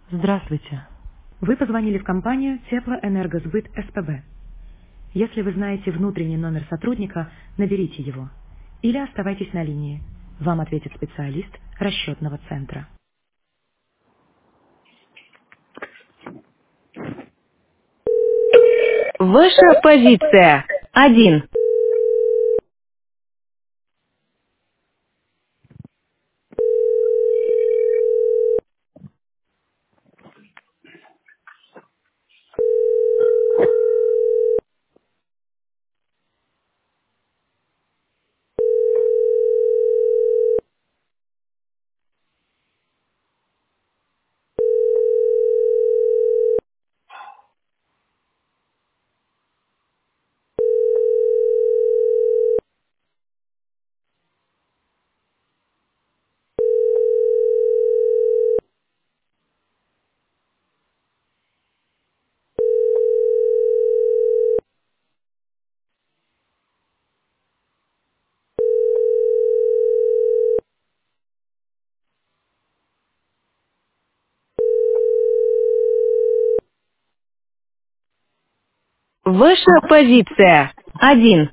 Здравствуйте. Вы позвонили в компанию Теплоэнергосбыт СПБ. Если вы знаете внутренний номер сотрудника, наберите его. Или оставайтесь на линии. Вам ответит специалист расчетного центра. Ваша позиция. Один. Ваша позиция. Один.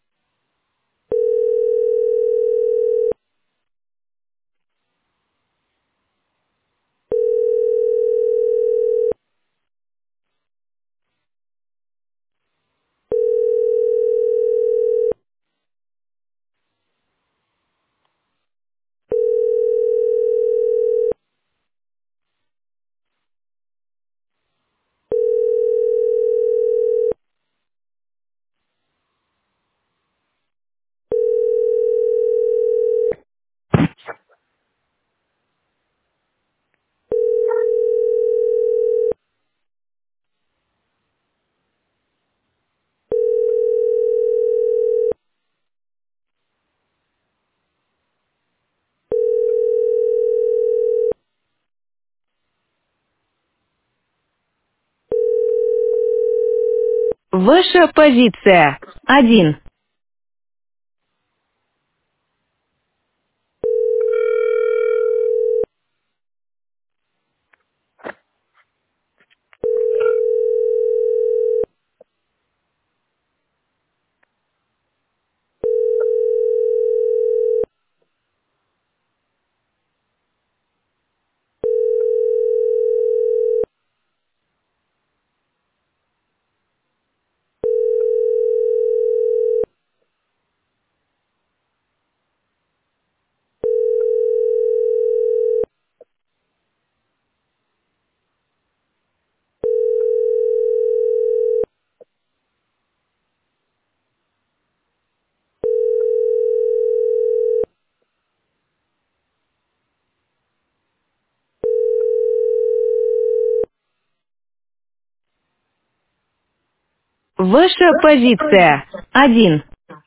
Ваша позиция. Один. Ваша позиция. Один.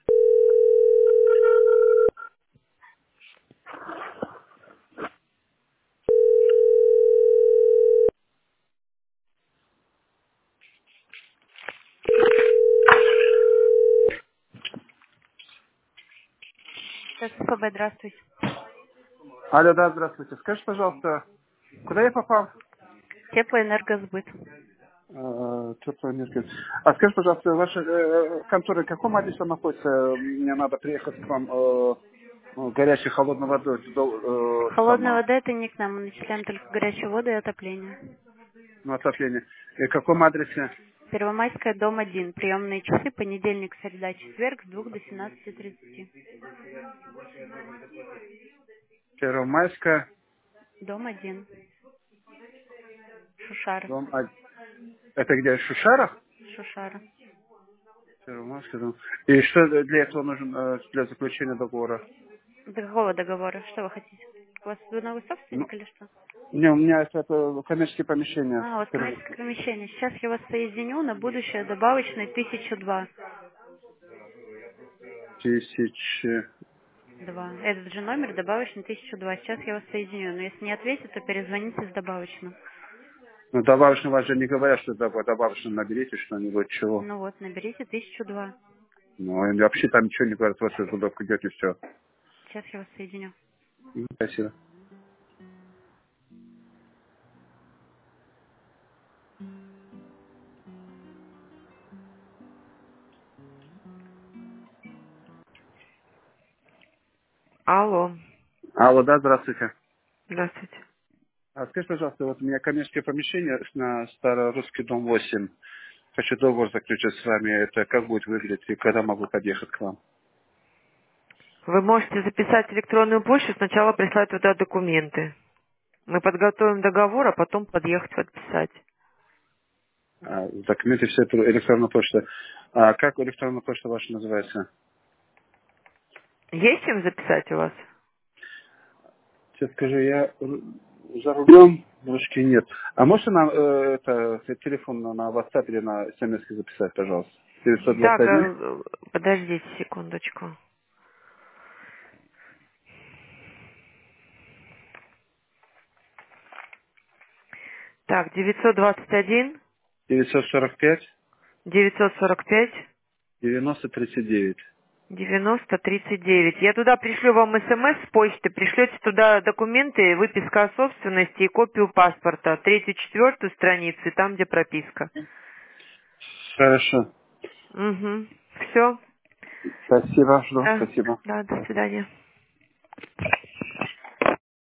СПБ, здравствуйте. Алло, да, здравствуйте. Скажите, пожалуйста, куда я попал? Теплоэнергосбыт. Теплоэнергия. А скажите, пожалуйста, ваша контора в каком адресе находится? Мне надо приехать к вам горячей, холодной водой. Холодная вода это не к нам, мы начисляем только горячую воду и отопление. На отопление. И в каком адресе? Первомайская, дом 1. Приемные часы, понедельник, среда, четверг с 2 до 17:30. Первомайская, Дом 1. Шушара. дом Это где, в Шушарах? Шушара. Первомайская, дом. И что для этого нужно для заключения договора? До какого договора? Что вы хотите? У вас вы новый Ну, собственник или что? не, у меня это коммерческие помещения. А, у вас коммерческое помещение. Сейчас я вас соединю на будущее добавочный 1002. Тысячи. Два. Этот же номер добавочный 1002. Сейчас я вас соединю. Но если не ответит, то перезвоните с добавочным. Ну, добавочно вас же не говорят, что добавочно наберите что-нибудь, чего. Ну вот, наберите 1002. Ну, и вообще там ничего не говорят, вот туда идете, все. Сейчас я вас соединю. Спасибо. Алло. Алло, да, здравствуйте. Здравствуйте. Скажите, пожалуйста, вот у меня коммерческое помещение на Старорусский дом 8. Хочу договор заключить с вами. Это как будет выглядеть и когда могу подъехать к вам? Вы можете записать электронную почту, сначала прислать туда документы. Мы подготовим договор, а потом подъехать подписать. Документы все это электронная почта. А как электронная почта ваша называется? Есть чем записать у вас? Сейчас скажу, я за рулем, ручки нет. А можете нам телефон на WhatsApp или на SMS записать, пожалуйста? Так, 921? подождите секундочку. Так, 921 945 945 9039. 9039. Я туда пришлю вам смс с почты, пришлете туда документы, выписка о собственности и копию паспорта, третью, четвертую страницу, и там, где прописка. Хорошо. Угу. Все. Спасибо, жду. Да, Спасибо. да, до свидания.